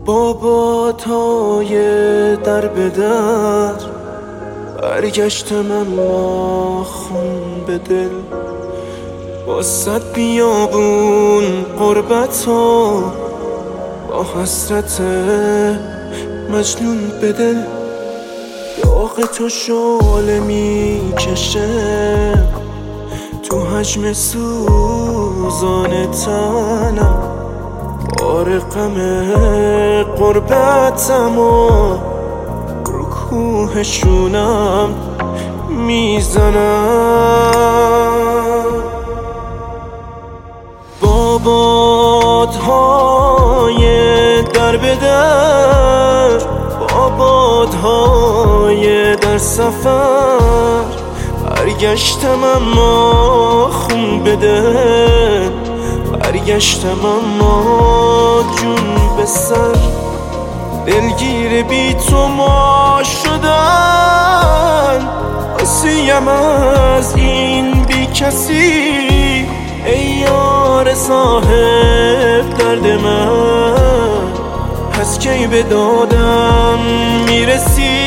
با بادهای در به در برگشتم اما خون به دل، با صد بیابون غربت ها، با حسرت مجنون به دل. داغ تو شعله می کشه تو حجم سوزان تنم، بار غم غربتم و رو کوه شونم میزنم. با بادهای در به در، با بادهای در سفر برگشتم اما خون به دل، برگشتم اما جون به سر. دلگیر بی تو ما شدن، آسیم از این بی کسی. ای یار صاحب درد من، از کی به دادم میرسی؟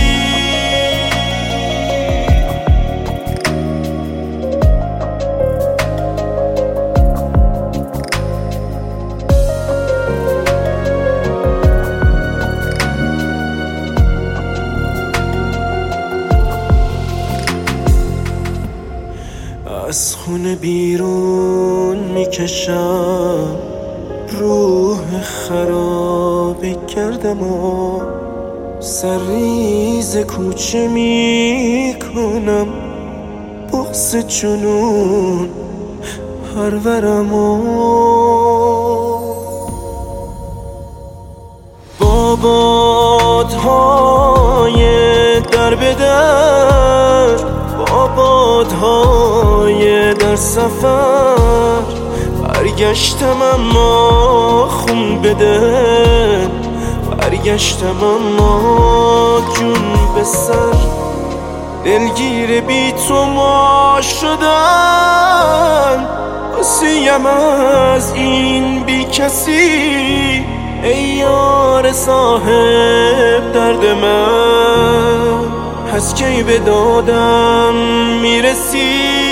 از خونه بیرون میکشم، روح خرابه کردم و سرریز کوچه میکنم. بغض جنون پرورم و با بادهای در به در، با بادهای در سفر برگشتم اما خون به دل، برگشتم اما جون به سر. دلگیر بی تو ما شدن، آسیم از این بی کسی. ای یار صاحب درد من، از کی به دادم میرسی؟